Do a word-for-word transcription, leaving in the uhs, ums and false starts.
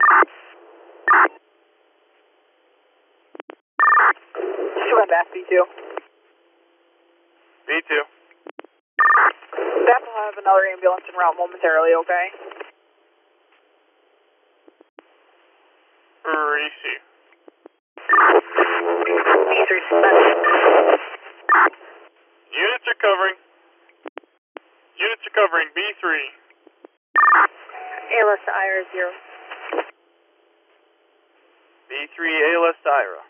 Swim back, B two. B two. Staff will have another ambulance en route momentarily, okay? Receive. B three suspended. Units are covering. Units are covering B three. A L S to I R A zero. B three A L S to I R A.